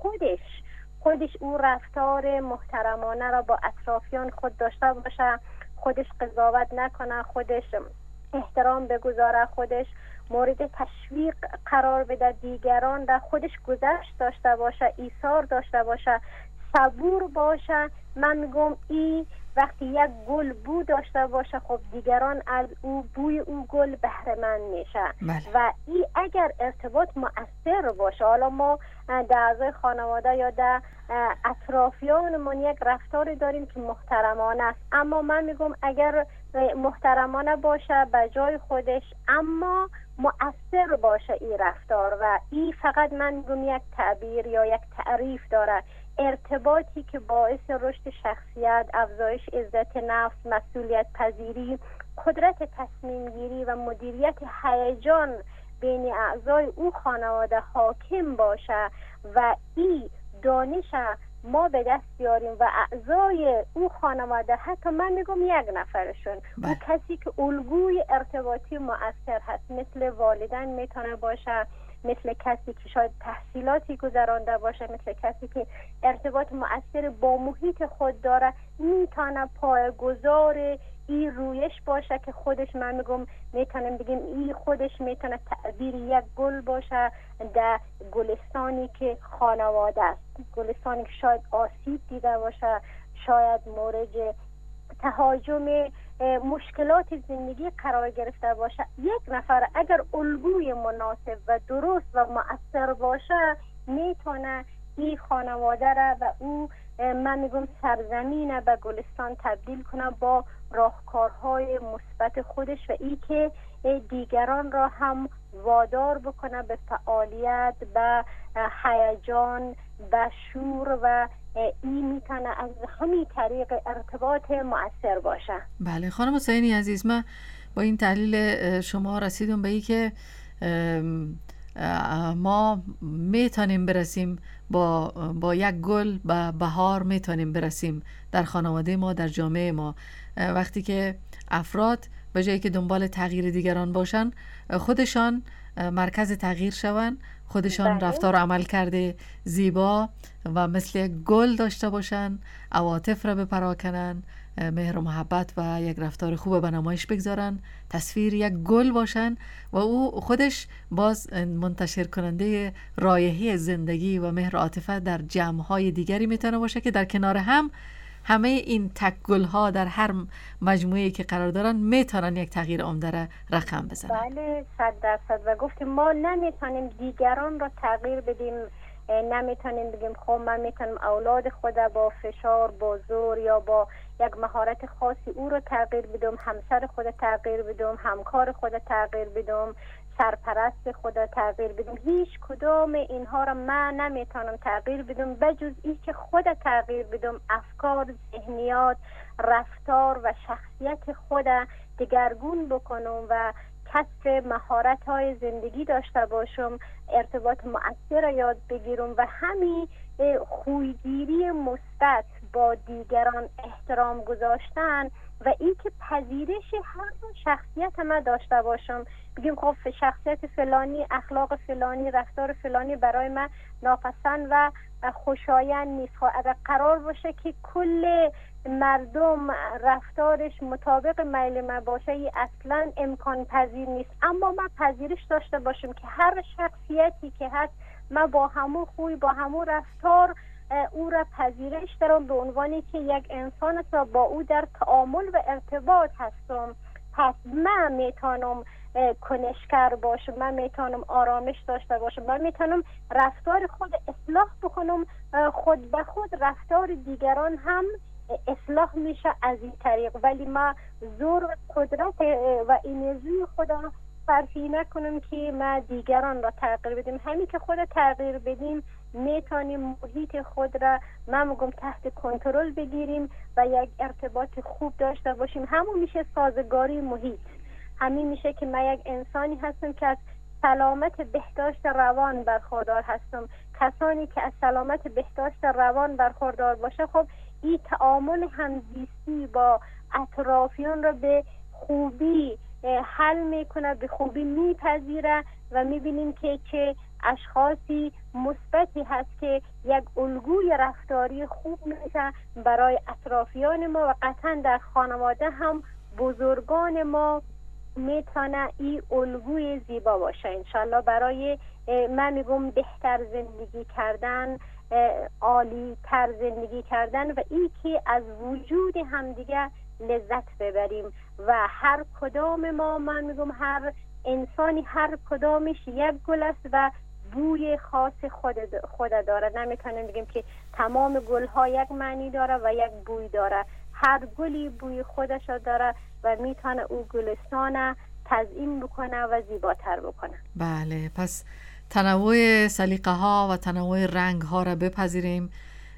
خودش او رفتار محترمانه را با اطرافیان خود داشته باشه، خودش قضاوت نکنه، خودش احترام بگذاره، خودش مورد تشویق قرار بده دیگران و خودش گذشت داشته باشه، ایثار داشته باشه، صبور باشه، من میگم این وقتی یک گل بو داشته باشه خب دیگران از او بوی او گل بهره مند میشه. و این اگر ارتباط مؤثر باشه، حالا ما در اعضای خانواده یا در اطرافیانمون یک رفتاری داریم که محترمانه است، اما من میگم اگر محترمانه باشه به جای خودش اما مؤثر باشه این رفتار و این فقط من میگم یک تعبیر یا یک تعریف داره، ارتباطی که باعث رشد شخصیت، افزایش عزت نفس، مسئولیت پذیری، قدرت تصمیم گیری و مدیریت هیجان بین اعضای او خانواده حاکم باشه و این دانش ما به دست بیاریم و اعضای او خانواده، حتی من میگم یک نفرشون، او کسی که الگوی ارتباطی مؤثر هست، مثل والدین میتونه باشه، مثل کسی که شاید تحصیلاتی گذرانده باشه، مثل کسی که ارتباط مؤثر با محیط خود داره، میتونه پایه‌گذار این رویش باشه که خودش من میگم میتونم بگیم این خودش میتونه تعبیر یک گل باشه در گلستانی که خانواده است، گلستانی که شاید آسیب دیده باشه، شاید مورد تهاجم مشکلات زندگی قرار گرفته باشه. یک نفر اگر الگوی مناسب و درست و مؤثر باشه میتونه این خانواده را و او من میگم سرزمین به گلستان تبدیل کنه با راهکارهای مثبت خودش و این که دیگران را هم وادار بکنه به فعالیت، به هیجان، به شور و این میتونه از همین طریق ارتباط مؤثر باشه. بله خانم حسینی عزیز، من با این تحلیل شما رسیدم به این که ما میتونیم برسیم با یک گل به بهار میتونیم برسیم در خانواده ما، در جامعه ما. وقتی که افراد به جایی که دنبال تغییر دیگران باشن، خودشان مرکز تغییر شون، خودشان رفتار و عمل کرده زیبا و مثل یک گل داشته باشن، عواطف را بپراکنن، مهر و محبت و یک رفتار خوب به نمایش بگذارن، تصویر یک گل باشن و او خودش باز منتشر کننده رایحه زندگی و مهر و عاطفت در جمع‌های دیگری میتونه باشه که در کنار هم همه این تک گل‌ها در هر مجموعه‌ای که قرار دارن میتونن یک تغییر عمده رقم بزنن. بله 100% و گفتیم ما نمیتونیم دیگران را تغییر بدیم، نمیتونیم بگیم خب من میتونم اولاد خود با فشار، با زور یا با یک مهارت خاصی او رو تغییر بدم، همسر خود تغییر بدم، همکار خود تغییر بدم، سرپرست خود تغییر بدم. هیچ کدام اینها را من نمیتونم تغییر بدم بجز این که خود تغییر بدم، افکار، ذهنیات، رفتار و شخصیت خود دگرگون بکنم و کسب مهارت‌های زندگی داشته باشم، ارتباط مؤثر را یاد بگیرم و همین خویگیری مثبت با دیگران، احترام گذاشتن و این که پذیرش هر شخصیت ما داشته باشم. بگیم خب شخصیت فلانی، اخلاق فلانی، رفتار فلانی برای من ناپسند و خوشایند نیست. خب اگر قرار باشه که کل مردم رفتارش مطابق میل من باشه، این اصلا امکان پذیر نیست. اما ما پذیرش داشته باشیم که هر شخصیتی که هست ما با همون خوی، با همون رفتار او را پذیرش دارم به عنوانی که یک انسان است و با او در تعامل و ارتباط هستم. پس من میتونم کنشگر باشم، من میتونم آرامش داشته باشم، من میتونم رفتار خود اصلاح بکنم، خود به خود رفتار دیگران هم اصلاح میشه از این طریق. ولی ما زور و قدرت و انرژی خدا صرفی نکنم که ما دیگران را تغییر بدیم. همین که خود تغییر بدیم میتونیم محیط خود را من میگم تحت کنترل بگیریم و یک ارتباط خوب داشته باشیم. همون میشه سازگاری محیط. همین میشه که من یک انسانی هستم که از سلامت بهداشت روان برخوردار هستم. کسانی که از سلامت بهداشت روان برخوردار باشه، خب این تعامل همزیستی با اطرافیان را به خوبی حل میکنه، به خوبی میپذیره و میبینیم که چه اشخاصی مثبتی هست که یک الگوی رفتاری خوب میشه برای اطرافیان ما و قطعا در خانواده هم بزرگان ما میتونه این الگوی زیبا باشه. انشالله برای من میگم بهتر زندگی کردن، عالی تر زندگی کردن و این که از وجود همدیگه لذت ببریم و هر کدام ما، من میگم هر انسانی هر کدامش یک گل است و بوی خاص خود داره. نمیتونیم بگیم که تمام گل ها یک معنی داره و یک بوی داره. هر گلی بوی خودش داره و میتونه او گلستان تزیین بکنه و زیباتر بکنه. بله، پس تنوع سلیقه ها و تنوع رنگ ها را بپذیریم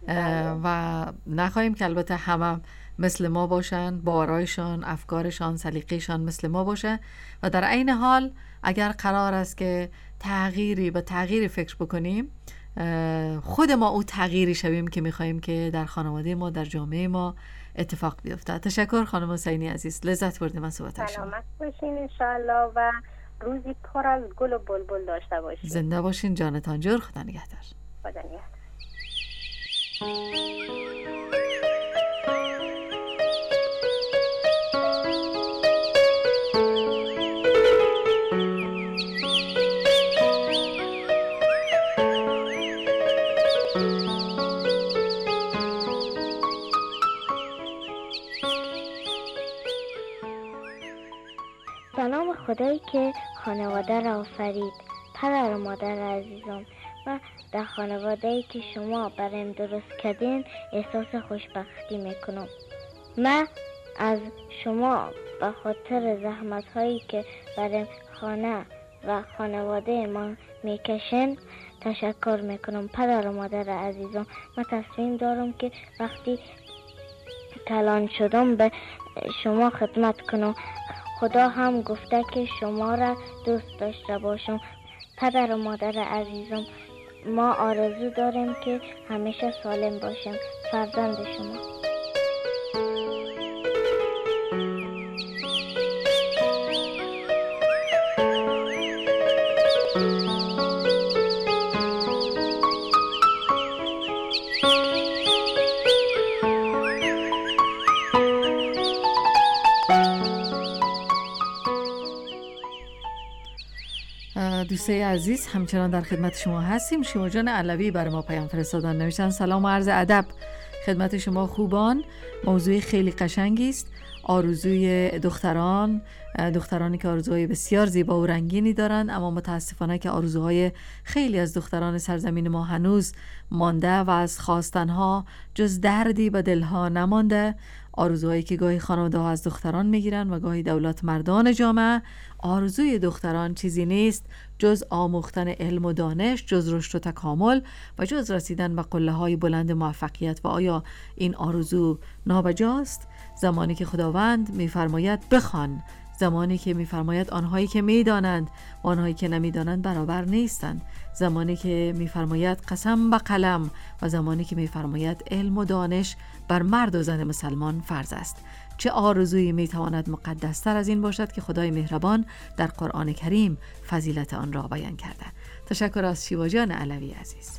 و نخواهیم که البته همه مثل ما باشن، باورایشان، افکارشان، سلیقه‌شان مثل ما باشه و در عین حال اگر قرار است که به تغییری فکر بکنیم، خود ما او تغییری شویم که میخواییم که در خانواده ما، در جامعه ما اتفاق بیفته. تشکر خانم حسینی عزیز، لذت بردیم از صحبت شما. سلامت باشین انشالله و روزی پر از گل و بلبل داشته باشین. زنده باشین، جانتان جور. خدا نگهدار. خدا نگهدار. خدایی که خانواده را آفرید، پدر و مادر عزیزم، و در خانواده‌ای که شما برایم درست کردین احساس خوشبختی میکنم. من از شما به خاطر زحمت هایی که برایم خانه و خانواده ما میکشن تشکر میکنم. پدر و مادر عزیزم، من تصمیم دارم که وقتی کلان شدم به شما خدمت کنم. خدا هم گفته که شما را دوست داشته باشم. پدر و مادر عزیزم، ما آرزو داریم که همیشه سالم باشیم. فرزند شما. دوستای عزیز، همچنان در خدمت شما هستیم. شیما جان علوی برای ما پیام فرستادن، نوشتن سلام و عرض ادب خدمت شما خوبان. موضوع خیلی قشنگی است. آرزوی دخترانی که آرزوهای بسیار زیبا و رنگینی دارند، اما متاسفانه که آرزوهای خیلی از دختران سرزمین ما هنوز مانده و از خواستنها جز دردی به دلها نمانده. آرزوهایی که گاهی خانواده ها از دختران میگیرن و گاهی دولت مردان جامعه. آرزوی دختران چیزی نیست جز آموختن علم و دانش، جز رشد و تکامل و جز رسیدن به قله های بلند موفقیت. و آیا این آرزو نابجاست؟ زمانی که خداوند میفرماید بخوان، زمانی که میفرماید آنهایی که میدانند و آنهایی که نمیدانند برابر نیستند، زمانی که میفرماید قسم به قلم و زمانی که میفرماید علم و دانش بر مرد و زن مسلمان فرض است. چه آرزویی میتواند مقدستر از این باشد که خدای مهربان در قرآن کریم فضیلت آن را بیان کرده. تشکر از شیوا جان علوی عزیز.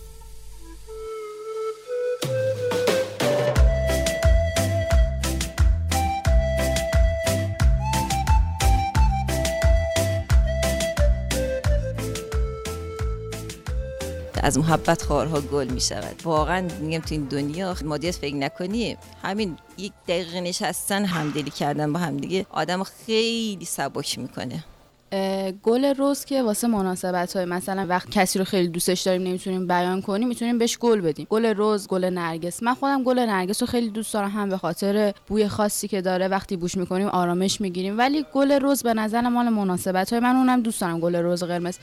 از محبت خارها گل می شود. واقعا میگم تو این دنیا مادیات فکر نکنی، همین یک دقیقه نشستن همدلی کردن با هم دیگه آدم خیلی سبک میکنه. گل رز که واسه مناسبت‌های مثلا وقت کسی رو خیلی دوستش داریم نمیتونیم بیان کنیم، میتونیم بهش گل بدیم. گل رز، گل نرگس. من خودم گل نرگس رو خیلی دوست دارم، هم به خاطر بوی خاصی که داره، وقتی بوش میکنیم آرامش میگیریم. ولی گل رز به نظر مال مناسبت‌های من، اونم دوست دارم گل رز قرمز.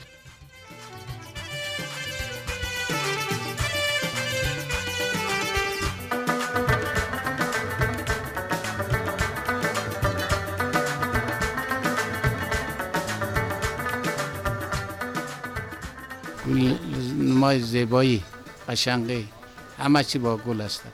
نمای زیبایی، قشنگی، همه چی با گل است.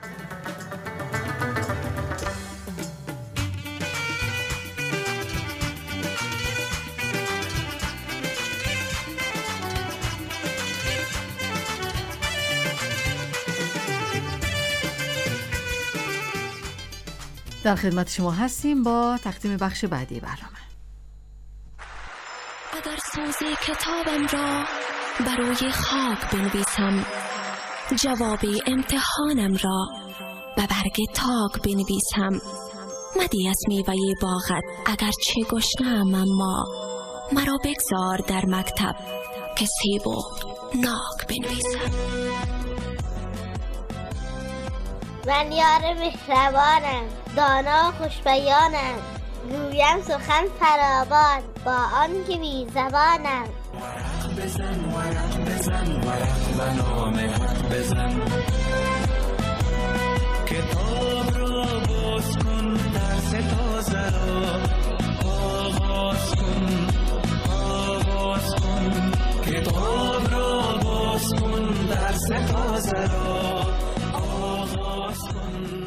در خدمت شما هستیم با تقدیم بخش بعدی برنامه. اگر سوزی کتابم را بروی خاک بنویسم، جواب امتحانم را به برگ تاک بنویسم، مدی از میوه باغت اگر چه گشنم، اما مرا بگذار در مکتب که سیب و ناک بنویسم. من یار مهربانم، دانا و خوشبیانم، گویم سخن فراوان با آن که بی زبانم. ورق بزن ورق بزن ورق و نام حق بزن، کتاب را باز کن درس تازه را آغاز کن، آغاز کن، کتاب را باز کن درس تازه را آغاز کن.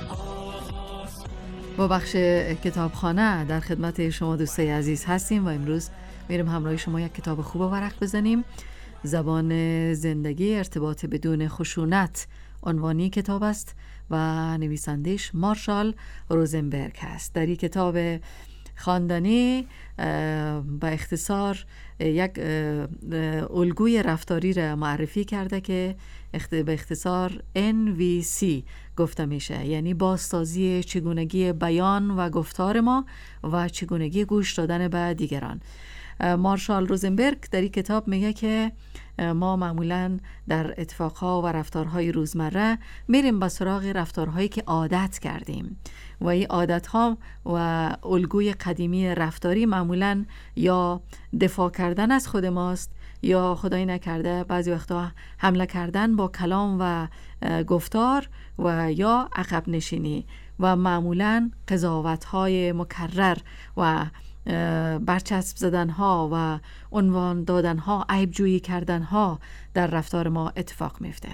با بخش کتابخانه در خدمت شما دوستای عزیز هستیم و امروز میریم همراه شما یک کتاب خوب ورق بزنیم. زبان زندگی، ارتباط بدون خشونت عنوانی کتاب است و نویسندش مارشال روزنبرگ است. در این کتاب خواندنی به اختصار یک الگوی رفتاری را معرفی کرده که به اختصار NVC گفته میشه، یعنی بازسازی چگونگی بیان و گفتار ما و چگونگی گوش دادن به دیگران. مارشال روزنبرگ در این کتاب میگه که ما معمولاً در اتفاقها و رفتارهای روزمره میریم به سراغ رفتارهایی که عادت کردیم و این عادتها و الگوی قدیمی رفتاری معمولاً یا دفاع کردن از خود ماست یا خدای نکرده بعضی وقتا حمله کردن با کلام و گفتار و یا عقب نشینی و معمولاً قضاوت‌های مکرر و برچسب زدن ها و عنوان دادن ها، عیب جویی کردن ها در رفتار ما اتفاق میفته.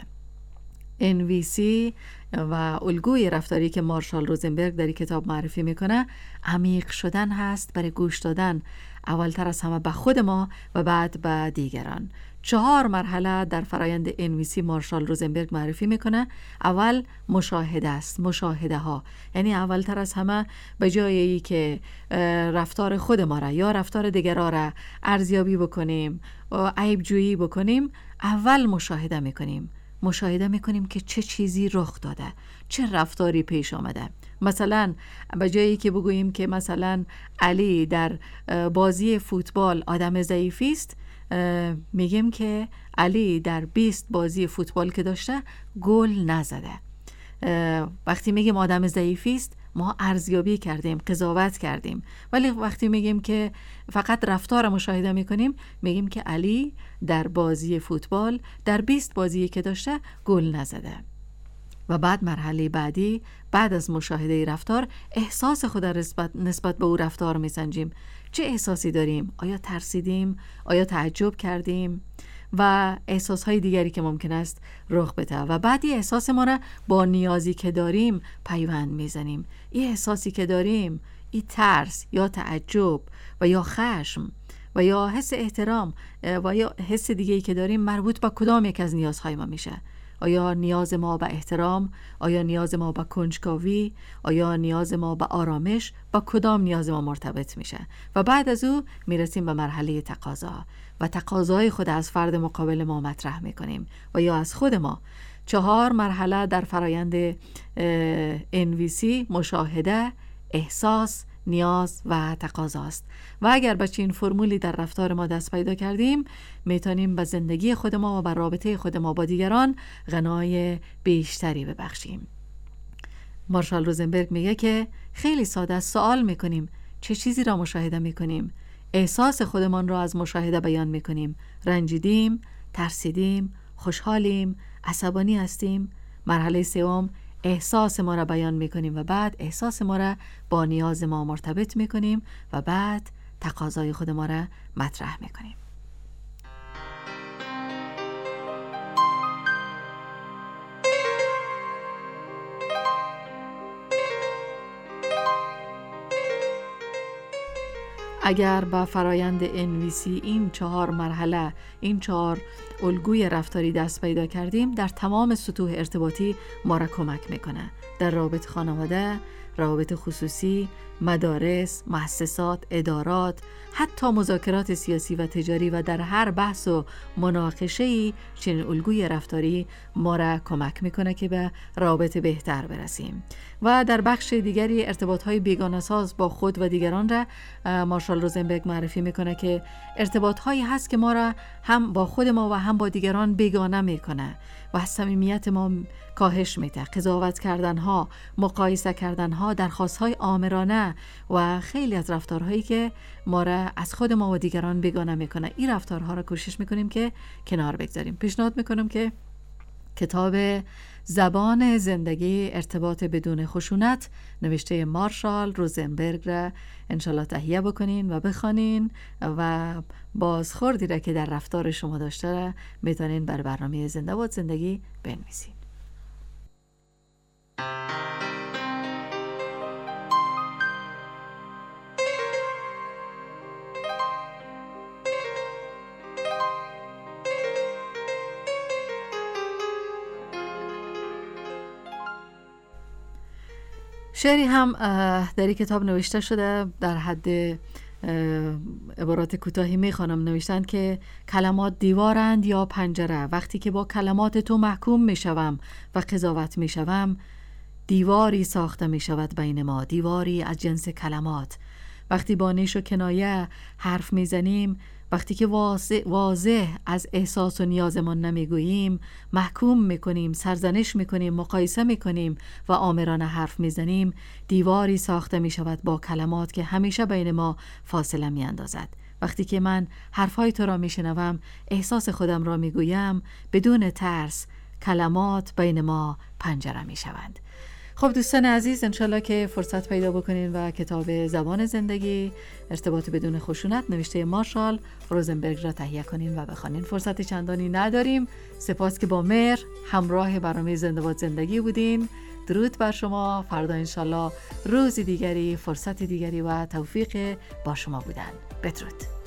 NVC و الگوی رفتاری که مارشال روزنبرگ در این کتاب معرفی میکنه عمیق شدن هست برای گوش دادن، اولتر از همه به خود ما و بعد به دیگران. 4 مرحله در فرایند NVC مارشال روزنبرگ معرفی میکنه. اول مشاهده است، مشاهده ها، یعنی اولتر از همه به جایی که رفتار خود ما را یا رفتار دیگران را ارزیابی بکنیم و عیب جویی بکنیم، اول مشاهده میکنیم. مشاهده میکنیم که چه چیزی رخ داده، چه رفتاری پیش آمده. مثلا به جایی که بگوییم که مثلا علی در بازی فوتبال آدم ضعیفی است، میگیم که علی در 20 بازی فوتبال که داشته گل نزده. وقتی میگیم آدم ضعیفی است ما ارزیابی کردیم، قضاوت کردیم. ولی وقتی میگیم که فقط رفتار مشاهده میکنیم، میگیم که علی در بازی فوتبال در 20 بازی که داشته گل نزده. و بعد مرحله بعدی، بعد از مشاهده رفتار، احساس خود نسبت به او رفتار میسنجیم. چه احساسی داریم؟ آیا ترسیدیم؟ آیا تعجب کردیم؟ و احساسهای دیگری که ممکن است رخ بده. و بعدی احساس ما را با نیازی که داریم پیوند میزنیم. این احساسی که داریم، این ترس یا تعجب و یا خشم و یا حس احترام و یا حس دیگه‌ای که داریم مربوط به کدام یک از نیازهای ما میشه؟ آیا نیاز ما به احترام؟ آیا نیاز ما به کنجکاوی؟ آیا نیاز ما به آرامش؟ با کدام نیاز ما مرتبط میشه؟ و بعد از او میرسیم به مرحله تقاضا و تقاضای خود از فرد مقابل ما مطرح میکنیم و یا از خود ما. 4 مرحله در فرایند NVC مشاهده، احساس، نیاز و تقاضاست. و اگر به چنین فرمولی در رفتار ما دست پیدا کردیم، میتونیم به زندگی خود ما و به رابطه خود ما با دیگران غنای بیشتری ببخشیم. مارشال روزنبرگ میگه که خیلی ساده سوال میکنیم، چه چیزی را مشاهده میکنیم؟ احساس خودمان را از مشاهده بیان میکنیم. رنجیدیم، ترسیدیم، خوشحالیم، عصبانی هستیم. مرحله 3 احساس ما را بیان میکنیم و بعد احساس ما را با نیاز ما مرتبط میکنیم و بعد تقاضای خود ما را مطرح میکنیم. اگر با فرایند NVC این 4 مرحله، این 4 الگوی رفتاری دست پیدا کردیم، در تمام سطوح ارتباطی ما را کمک میکنه. در روابط خانواده، روابط خصوصی، مدارس، مؤسسات، ادارات، حتی مذاکرات سیاسی و تجاری و در هر بحث و مناقشه‌ای چنین الگوی رفتاری ما را کمک میکنه که به روابط بهتر برسیم. و در بخش دیگری ارتباط‌های بیگانه‌ساز با خود و دیگران را مارشال روزنبرگ معرفی میکنه که ارتباط‌هایی هست که ما را هم با خود ما و هم با دیگران بیگانه میکنه و صمیمیت ما کاهش میده. قضاوت کردن‌ها، مقایسه کردن‌ها، درخواست‌های آمرانه و خیلی از رفتارهایی که ما را از خود ما و دیگران بیگانه میکنه، این رفتارها را کوشش میکنیم که کنار بگذاریم. پیشنهاد میکنم که کتاب زبان زندگی، ارتباط بدون خشونت نوشته مارشال روزنبرگ را انشالله تهیه بکنین و بخوانین و بازخوردی را که در رفتار شما داشته را میتونین بر برنامه زنده باد زندگی بنویسین. شعری هم در این کتاب نوشته شده، در حد عبارات کوتاهی میخوانم. نوشتن که کلمات دیوارند یا پنجره، وقتی که با کلمات تو محکوم میشوم و قضاوت میشوم، دیواری ساخته میشود بین ما، دیواری از جنس کلمات. وقتی با نیش و کنایه حرف میزنیم، وقتی که واضح از احساس و نیازمان نمیگوییم، محکوم میکنیم، سرزنش میکنیم، مقایسه میکنیم و آمرانه حرف میزنیم، دیواری ساخته میشود با کلمات که همیشه بین ما فاصله میاندازد. وقتی که من حرفهای تو را میشنوم، احساس خودم را میگویم، بدون ترس کلمات بین ما پنجره میشوند. خب دوستان عزیز، انشالله که فرصت پیدا بکنین و کتاب زبان زندگی، ارتباط بدون خشونت نوشته مارشال روزنبرگ را تهیه کنین و بخوانین. فرصت چندانی نداریم. سپاس که با مهر همراه برنامه زنده باد زندگی بودین. درود بر شما. فردا انشالله روزی دیگری، فرصت دیگری و توفیق با شما بودن. بدرود.